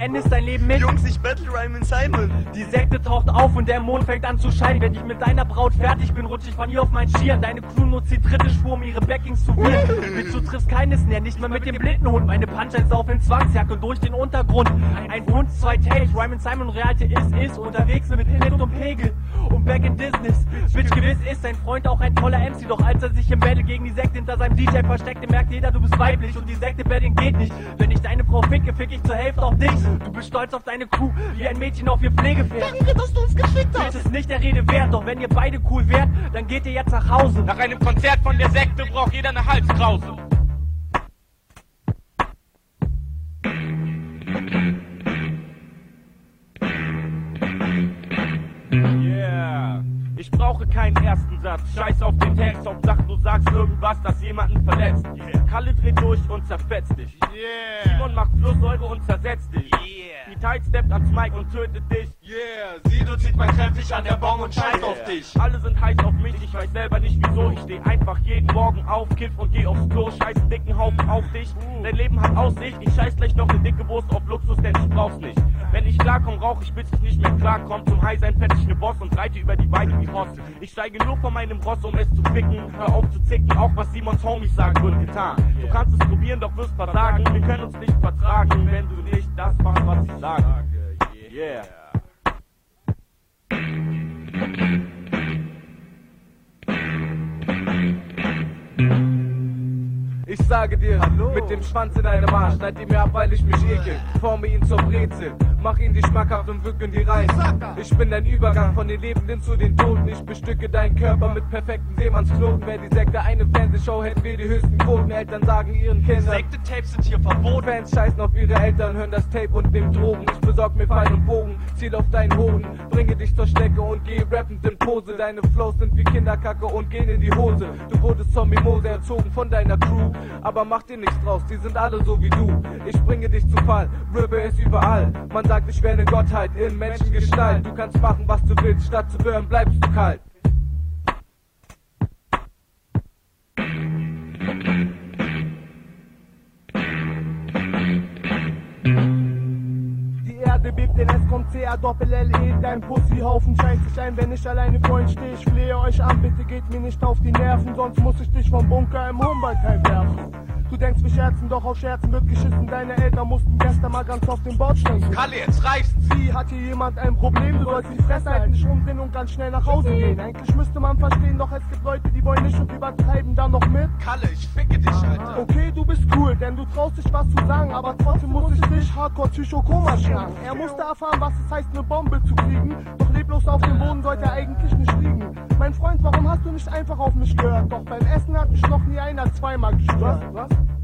beendest dein Leben mit Jungs, ich battle Ryman Simon. Die Sekte taucht auf und der Mond fängt an zu scheinen. Wenn ich mit deiner Braut fertig bin, rutsch ich von ihr auf meinen Skiern. Deine Crew nutzt die dritte Spur, um ihre Backings zu wählen. Bitch, du triffst keines näher, nicht mal mit dem Blindenhund. Meine Punchlines laufen in Zwangsjacke durch den Untergrund. Ein Hund, 2 Tapes, Ryman Simon Realte ist unterwegs mit Hit und Pegel und back in Business. Bitch, gewiss ist dein Freund auch ein toller MC, doch als er sich im Battle gegen die Sekte hinter seinem DJ versteckte, merkt jeder, du bist weiblich und die Sekte Betting geht nicht. Wenn ich deine Frau ficke, fick ich zur Hälfte auf dich. Du bist stolz auf deine Crew, wie ein Mädchen auf ihr Pflegepferd. Danke, dass du uns gefickt hast. Das ist nicht der Rede wert, doch wenn ihr beide cool wärt, dann geht ihr jetzt nach Hause. Nach einem Konzert von der Sekte braucht jeder eine Halskrause. Yeah. Ich brauche keinen ersten Satz, scheiß auf den Text, Hauptsache du sagst irgendwas, das jemanden verletzt. Kalle dreht durch und zerfetzt dich. Simon macht Flusssäure und zersetzt dich. Die Tide steppt ans Mic und tötet dich. Sido zieht mein kräftig an der Bong und scheiß auf dich. Alle sind heiß auf mich, ich weiß selber nicht wieso. Ich steh einfach jeden Morgen auf, kiff und geh aufs Klo. Scheiß einen dicken Haufen auf dich. Dein Leben hat Aussicht, ich scheiß gleich noch eine dicke Wurst auf Luxus, denn ich brauch's nicht. Wenn ich klarkomm, rauch ich, bis ich nicht mehr klarkomm. Zum High sein fett ich ne Boss und reite über die Weide wie Ross. Ich steige nur von meinem Ross, um es zu ficken. Hör auf zu zicken, auch was Simons Homies sagen, wird getan. Du kannst es probieren, doch wirst versagen. Wir können uns nicht vertragen, wenn du nicht das machst, was ich sage. Yeah. Ich sage dir, hallo, mit dem Schwanz in deinem Arsch, schneid ihn mir ab, weil ich mich ekel. Forme ihn zur Brezel, mach ihn dir schmackhaft und wirken die Reis. Ich bin dein Übergang von den Lebenden zu den Toten. Ich bestücke deinen Körper mit perfekten Seemannsknoten. Wer die Sekte eine Fernsehshow, hätten wir die höchsten Quoten. Eltern sagen ihren Kindern, Sekte-Tapes sind hier verboten. Fans scheißen auf ihre Eltern, hören das Tape und nehmen Drogen. Ich besorg mir Pfeil und Bogen, ziel auf deinen Hoden, bringe dich zur Strecke und geh rappend in Pose. Deine Flows sind wie Kinderkacke und gehen in die Hose. Du wurdest zur Mimose erzogen von deiner Crew, aber mach dir nichts draus, die sind alle so wie du. Ich bringe dich zu Fall, Rippe ist überall. Man sagt, ich wäre eine Gottheit in Menschengestalt. Du kannst machen, was du willst, statt zu burnen bleibst du kalt. Die Erde bebt, denn es kommt C-A-Doppel-L-E. Dein Pussyhaufen scheißt sich ein, wenn ich alleine vor euch stehe. Ich flehe euch an, bitte geht mir nicht auf die Nerven, sonst muss ich dich vom Bunker im Humboldt-Heim werfen. Du denkst, wir scherzen, doch auf Scherzen wird geschissen. Deine Eltern mussten gestern mal ganz auf den Bordstein gehen. Kalle, jetzt reicht's. Sie, hat hier jemand ein Problem? Du sollst die Fresse halten, dich umdrehen und ganz schnell nach Hause gehen. Eigentlich müsste man verstehen, doch es gibt Leute, die wollen nicht und übertreiben dann noch mit. Kalle, ich ficke dich, Alter. Okay, du bist cool, denn du traust dich was zu sagen, aber trotzdem muss ich dich hardcore Psychokoma schlagen. Er musste erfahren, was es heißt, eine Bombe zu kriegen, doch leblos auf dem Boden sollte er eigentlich nicht liegen. Mein Freund, warum hast du nicht einfach auf mich gehört? Doch beim Essen hat mich noch nie einer zweimal gestört. Was?